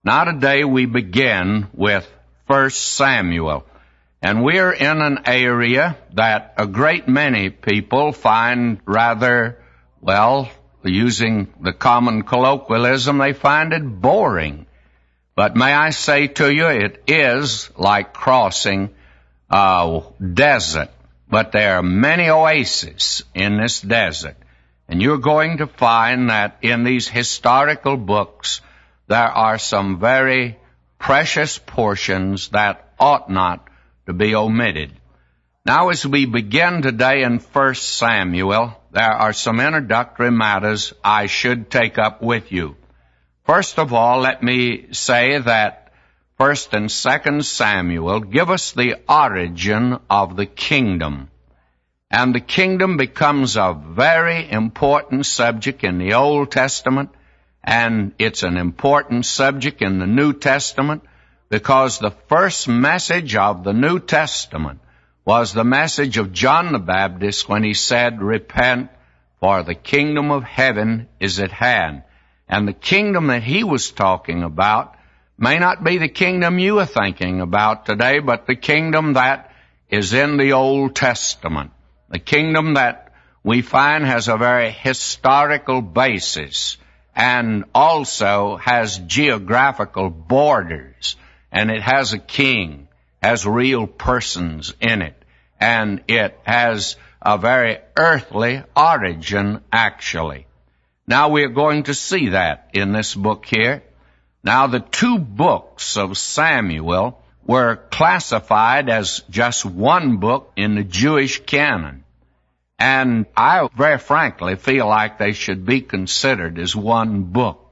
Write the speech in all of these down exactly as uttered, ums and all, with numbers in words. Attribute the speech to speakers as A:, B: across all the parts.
A: Now today we begin with First Samuel, and we're in an area that a great many people find rather, well, using the common colloquialism, they find it boring. But may I say to you, it is like crossing a desert, but there are many oases in this desert. And you're going to find that in these historical books, there are some very precious portions that ought not to be omitted. Now, as we begin today in First Samuel, there are some introductory matters I should take up with you. First of all, let me say that First and Second Samuel give us the origin of the kingdom. And the kingdom becomes a very important subject in the Old Testament, and it's an important subject in the New Testament, because the first message of the New Testament was the message of John the Baptist when he said, "Repent, for the kingdom of heaven is at hand." And the kingdom that he was talking about may not be the kingdom you are thinking about today, but the kingdom that is in the Old Testament. The kingdom that we find has a very historical basis and also has geographical borders, and it has a king, has real persons in it, and it has a very earthly origin, actually. Now we're going to see that in this book here. Now the two books of Samuel were classified as just one book in the Jewish canon. And I very frankly feel like they should be considered as one book.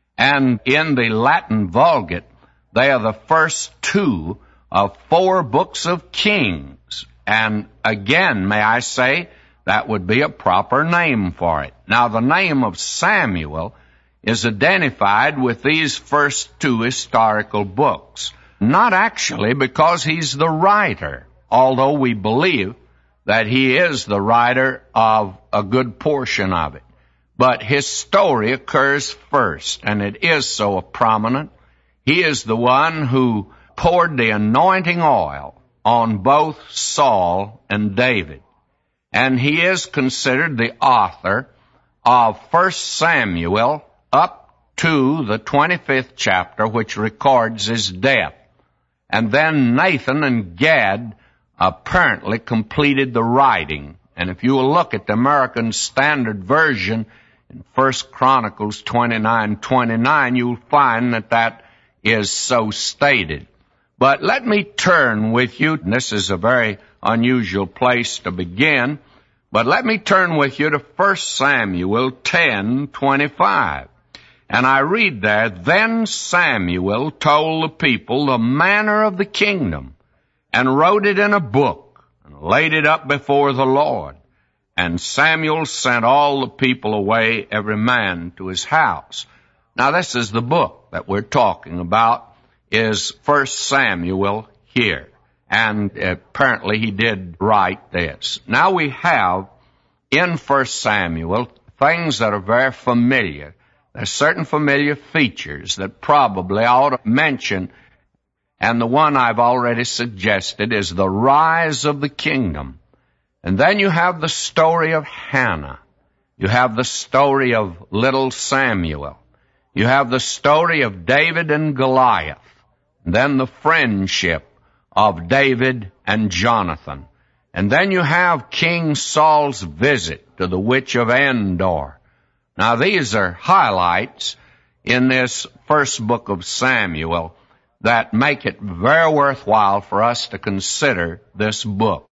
A: And in the Latin Vulgate, they are the first two of four books of Kings. And again, may I say, that would be a proper name for it. Now, the name of Samuel is identified with these first two historical books. Not actually because he's the writer, although we believe that he is the writer of a good portion of it. But his story occurs first, and it is so prominent. He is the one who poured the anointing oil on both Saul and David. And he is considered the author of First Samuel up to the twenty-fifth chapter, which records his death. And then Nathan and Gad apparently completed the writing. And if you will look at the American Standard Version in First Chronicles twenty-nine twenty-nine, you'll find that that is so stated. But let me turn with you, and this is a very unusual place to begin, but let me turn with you to First Samuel ten twenty-five. And I read there, "Then Samuel told the people the manner of the kingdom, and wrote it in a book, and laid it up before the Lord. And Samuel sent all the people away, every man to his house." Now this is the book that we're talking about, is First Samuel here. And apparently he did write this. Now we have in First Samuel things that are very familiar. There's certain familiar features that probably I ought to mention, and the one I've already suggested is the rise of the kingdom. And then you have the story of Hannah. You have the story of little Samuel. You have the story of David and Goliath. And then the friendship of David and Jonathan. And then you have King Saul's visit to the witch of Endor. Now these are highlights in this first book of Samuel that make it very worthwhile for us to consider this book.